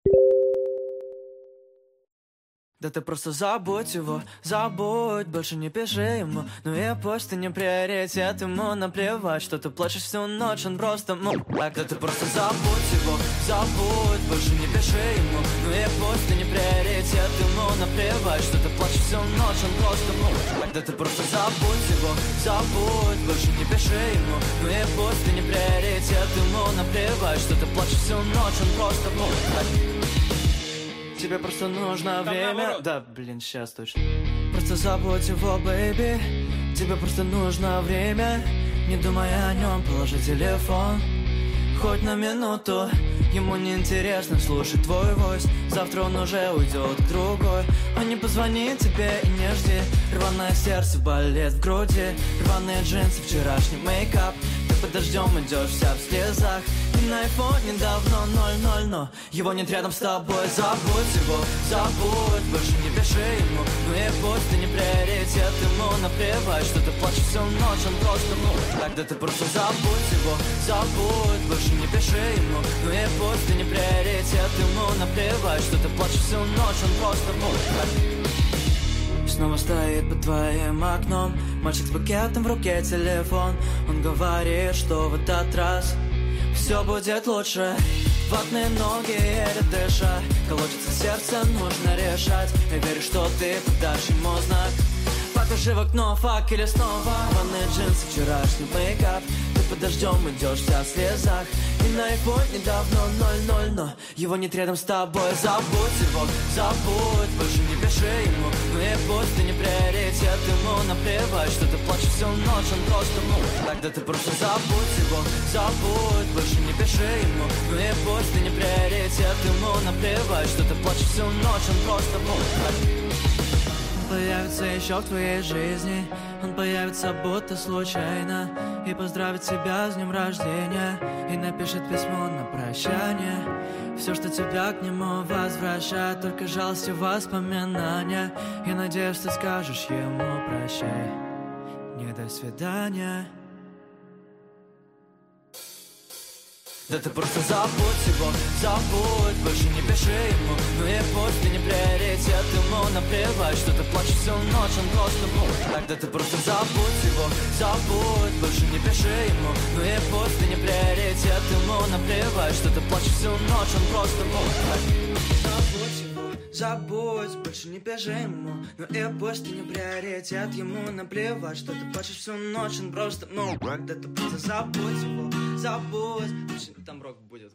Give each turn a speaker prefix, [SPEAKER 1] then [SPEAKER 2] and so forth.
[SPEAKER 1] Да ты просто забудь его, забудь, больше не пиши ему. Ну и пусть ты не приоритет, ему наплевать, что ты плачешь всю ночь, он просто так. Да ты просто забудь его, забудь, больше не пиши ему. Ну и пусть ты не приоритет, ему наплевать, что ты плачешь всю ночь, он просто так. Да ты просто забудь его, забудь, больше не пиши ему. Ну и пусть ты не приоритет, ему наплевать, что ты плачешь всю ночь, он просто так. Тебе просто нужно время. Да, блин, сейчас точно. Просто забудь его, бэйби. Тебе просто нужно время. Не думай о нем, положи телефон хоть на минуту. Ему не интересно слушать твой войс. Завтра он уже уйдет к другой. Он не позвонит тебе и не жди. Рваное сердце болит в груди. Рваные джинсы, вчерашний мейкап. Ты под дождем идешь вся в слезах. И на айфоне давно 0-0, но его нет рядом с тобой. Забудь его, забудь, больше не пиши ему. Ну и пусть ты не приоритет, ему наплевать, что ты плачешь всю ночь, он просто тогда ты просто забудь его, забудь, больше не пиши ему. Ну и пусть ты не приоритет, ему наплевать, что ты плачешь всю ночь, он просто снова стоит под твоим окном. Мальчик с пакетом в руке, телефон. Он говорит, что в этот раз все будет лучше. Ватные ноги, еле дыша. Колотится сердце, нужно решать. Я верю, что ты подашь ему знак. Покажи в окно, фак или снова. Рваные джинсы, вчерашний мейкап. Ты под дождем идешь вся в слезах. И на айфоне давно 0-0, но его нет рядом с тобой. Забудь его, забудь, больше не пиши ему. Ну и пусть ты не приоритет, ему наплевать, что ты плачешь всю ночь, он просто тогда ты просто забудь его, забудь, больше не пиши ему. Ну и пусть ты не приоритет, ему наплевать, что ты плачешь всю ночь, он просто появится еще в твоей жизни. Он появится будто случайно и поздравит тебя с днем рождения. И напишет письмо на прощание. Все, что тебя к нему возвращает, только жалость и воспоминания. Я надеюсь, ты скажешь ему прощай, не до свидания. Да ты просто забудь его, забудь, больше не пиши ему. Ну и пусть ты не приоритет, ему наплевать, что ты плачешь всю ночь, он просто тогда ты просто забудь его, забудь, больше не пиши ему. Ну и пусть ты не приоритет, ему наплевать, что ты плачешь всю ночь, он просто забудь его, забудь, больше не пиши ему. Ну и пусть ты не приоритет, ему наплевать, что ты плачешь всю ночь, он просто когда ты просто забудь его, забудь. Там рок будет.